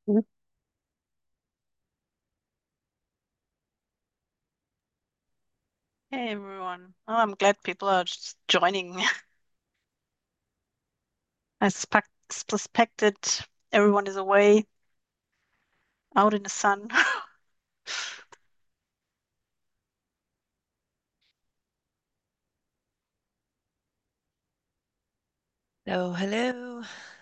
Hey everyone. Oh, I'm glad people are just joining. I suspected everyone is away, out in the sun. Hello, hello.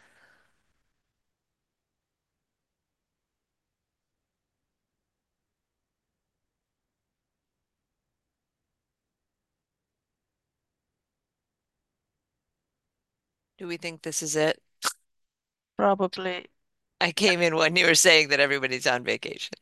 Do we think this is it? Probably. I came in when you were saying that everybody's on vacation.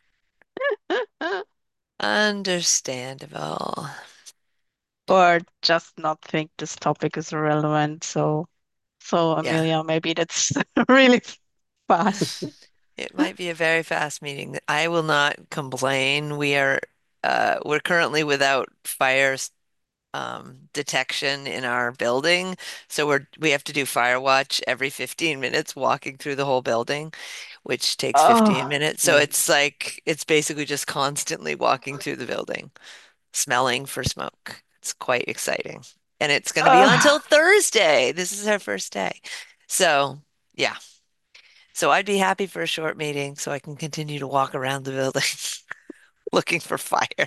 Understandable. Or just not think this topic is relevant. So Yeah, Amelia, maybe that's really fast. it might be a very fast meeting. I will not complain. We're currently without fire detection in our building, so we have to do fire watch every 15 minutes walking through the whole building, which takes 15 Oh, minutes. So mm. it's like it's basically just constantly walking through the building, smelling for smoke. It's quite exciting. And it's going to be on Oh, until Thursday. This is our first day. So, yeah. So I'd be happy for a short meeting so I can continue to walk around the building looking for fire.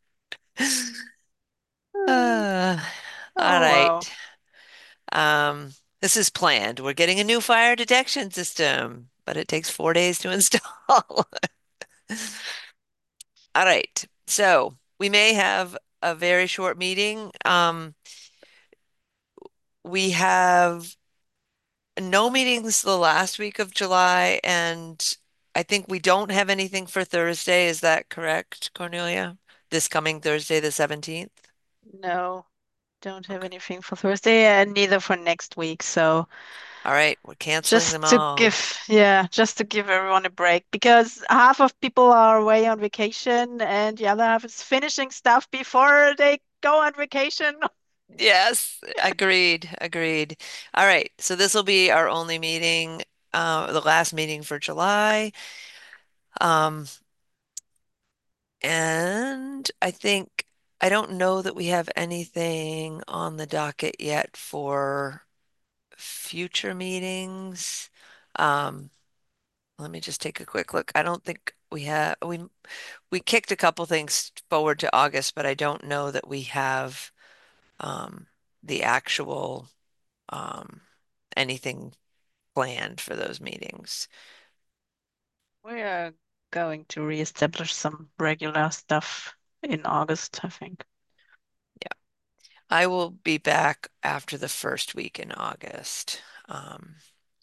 Uh, all oh right. wow. Um, this is planned. We're getting a new fire detection system, but it takes 4 days to install. All right. So we may have a very short meeting. We have no meetings the last week of July, and I think we don't have anything for Thursday. Is that correct, Cornelia? This coming Thursday, the 17th? No, don't have Okay. anything for Thursday and neither for next week. So All right, we're canceling them just to all. give, yeah, just to give everyone a break because half of people are away on vacation and the other half is finishing stuff before they go on vacation. Yes, agreed, agreed. All right, so this will be our only meeting, the last meeting for July. Um, and I don't know that we have anything on the docket yet for future meetings. Um, Let me just take a quick look. I don't think we kicked a couple things forward to August, but I don't know that we have um, the actual um, anything planned for those meetings. We are going to reestablish some regular stuff in August, I think. Yeah, I will be back after the first week in August. Um,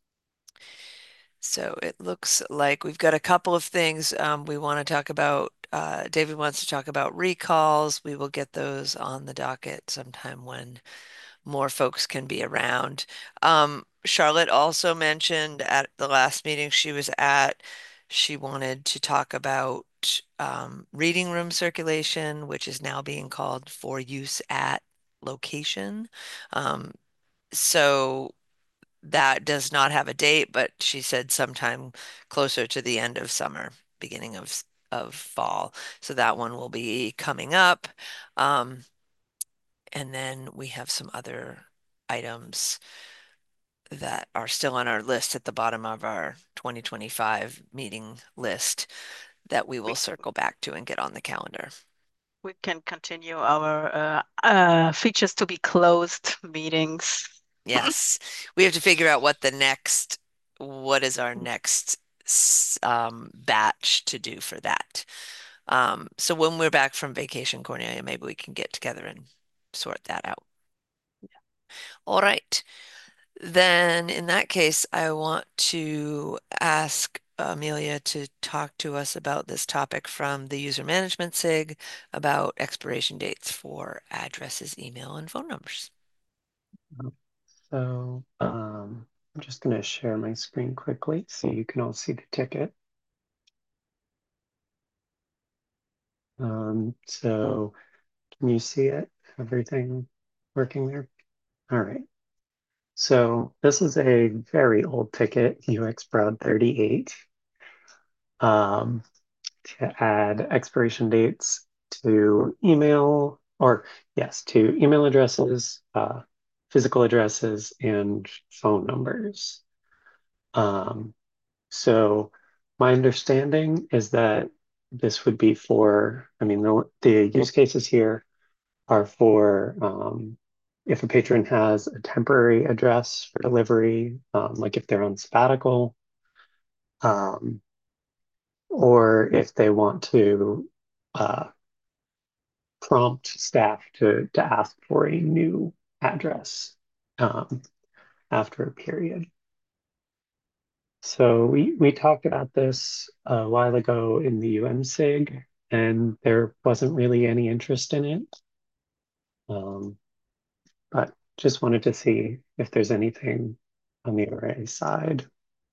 So it looks like we've got a couple of things we want to talk about. David wants to talk about recalls. We will get those on the docket sometime when more folks can be around. Charlotte also mentioned at the last meeting she was at, she wanted to talk about reading room circulation, which is now being called for use at location. Um, so that does not have a date, but she said sometime closer to the end of summer, beginning of fall. So that one will be coming up. Um, and then we have some other items that are still on our list at the bottom of our 2025 meeting list that we will We circle back to and get on the calendar. we can continue our features to be closed meetings. Yes, we have to figure out what is our next batch to do for that. So when we're back from vacation, Cornelia, maybe we can get together and sort that out. All right. Then in that case, I want to ask Amelia to talk to us about this topic from the user management SIG about expiration dates for addresses, email, and phone numbers. I'm just going to share my screen quickly so you can all see the ticket. So can you see it? Everything working there? All right. So this is a very old ticket, UX Broad 38. um, to add expiration dates to email, or yes, to email addresses, physical addresses, and phone numbers. Um, so my understanding is that this would be for, I mean, the use cases here are for if a patron has a temporary address for delivery, like if they're on sabbatical, um, or if they want to uh, prompt staff to ask for a new address um, after a period. So we talked about this a while ago in the UMSIG, and there wasn't really any interest in it. Um, but just wanted to see if there's anything on the array side.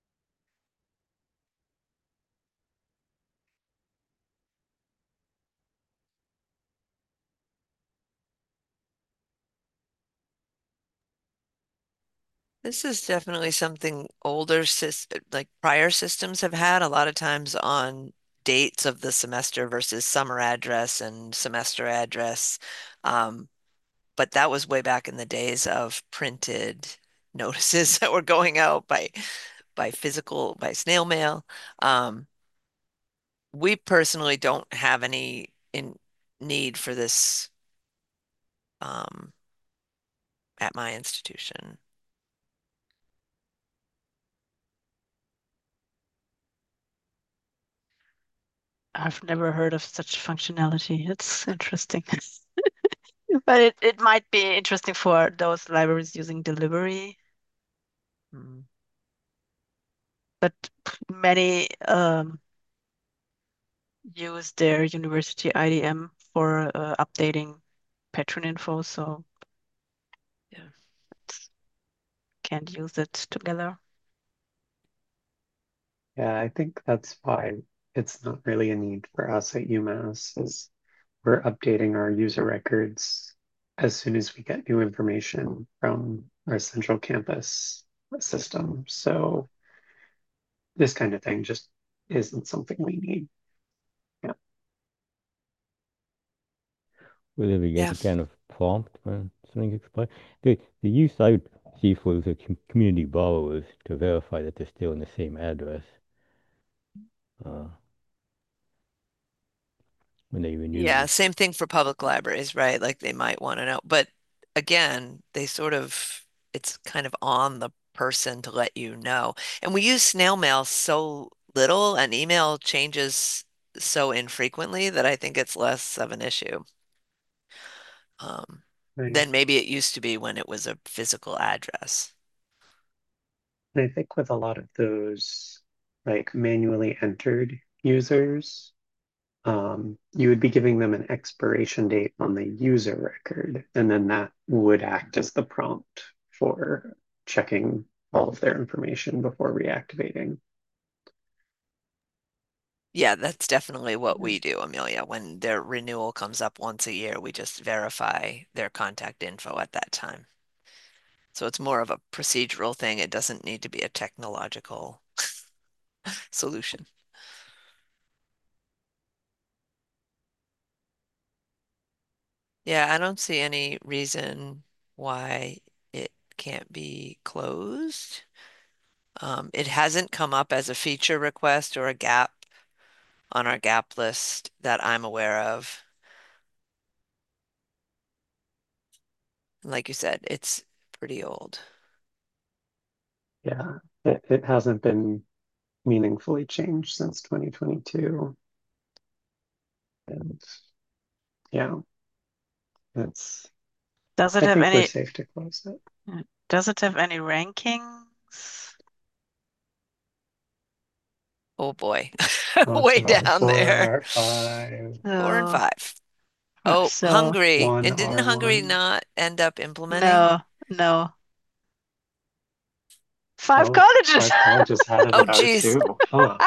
This is definitely something older like prior systems have had a lot of times on dates of the semester versus summer address and semester address. Um, but that was way back in the days of printed notices that were going out by snail mail. Um, we personally don't have any in need for this um, at my institution. I've never heard of such functionality. It's interesting. But it might be interesting for those libraries using delivery. Mm. But many use their university IDM for updating patron info, so Yeah. can't use it together. Yeah, I think that's why it's not really a need for us at UMass, is we're updating our user records as soon as we get new information from our central campus system. So this kind of thing just isn't something we need. Yeah. Will we get Yeah. a kind of prompt when something expires? The use I would see for the community borrowers to verify that they're still in the same address uh, when they Yeah, renew. same thing for public libraries, right? Like they might want to know. But again, it's kind of on the person to let you know. And we use snail mail so little and email changes so infrequently that I think it's less of an issue um, Right. than maybe it used to be when it was a physical address. And I think with a lot of those like manually entered users, you would be giving them an expiration date on the user record, and then that would act as the prompt for checking all of their information before reactivating. Yeah, that's definitely what we do, Amelia. When their renewal comes up once a year, we just verify their contact info at that time. So it's more of a procedural thing. It doesn't need to be a technological solution. Yeah, I don't see any reason why it can't be closed. It hasn't come up as a feature request or a gap on our gap list that I'm aware of. Like you said, it's pretty old. Yeah, it hasn't been meaningfully changed since 2022. And yeah, it's, Does it I have think we're any safe to close it. does it have any rankings? Oh boy, Lots way of down R4, there. R5, Four and So, five. Oh, so Hungary. one And didn't Hungary R1. not end up implementing? no, no. Five Oh, colleges. five colleges had it Oh, at geez. R2. Huh.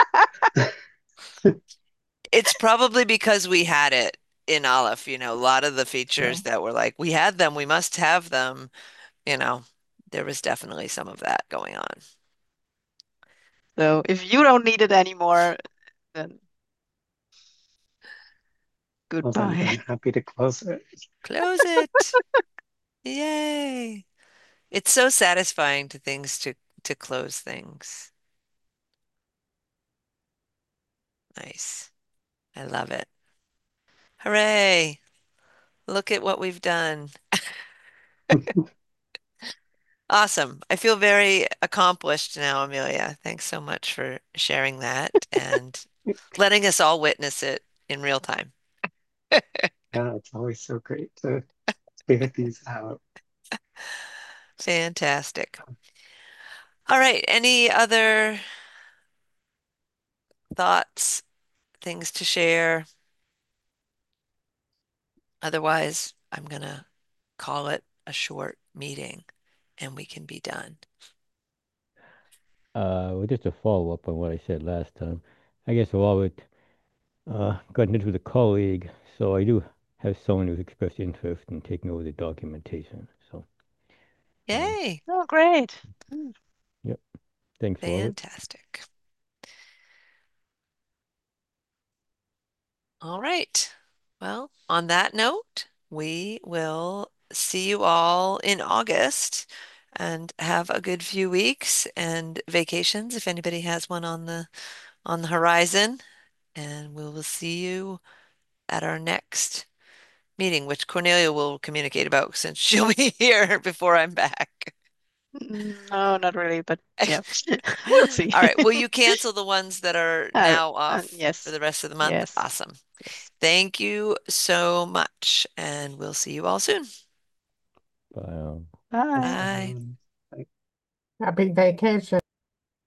It's probably because we had it in Aleph, a lot of the features So, that were like, we had them, we must have them, you know, there was definitely some of that going on. so if you don't need it anymore, Then Well, then I'm goodbye. happy to close it. Close it. Yay. It's so satisfying to close things. Nice. I love it. Hooray. Look at what we've done. Awesome. I feel very accomplished now, Amelia. Thanks so much for sharing that and letting us all witness it in real time. Yeah, it's always so great to figure these out. Fantastic. All right. Any other thoughts, things to share? Otherwise, I'm gonna call it a short meeting and we can be done. Well, just to follow up on what I said last time, I guess Robert got in touch with a colleague, so I do have someone who's expressed interest in taking over the documentation. So, Yay. Oh, great. Mm. yep. Thanks, Robert. Fantastic. All right. Well, on that note, we will see you all in August and have a good few weeks and vacations if anybody has one on the horizon. And we will see you at our next meeting, which Cornelia will communicate about since she'll be here before I'm back. No, not really, but yeah, we'll see. All right. Will you cancel the ones that are now off for Yes, the rest of the month? yes, Awesome. yes. Thank you so much, and we'll see you all soon. Bye. Bye. Thanks, Bye. everyone. Bye. Happy vacation.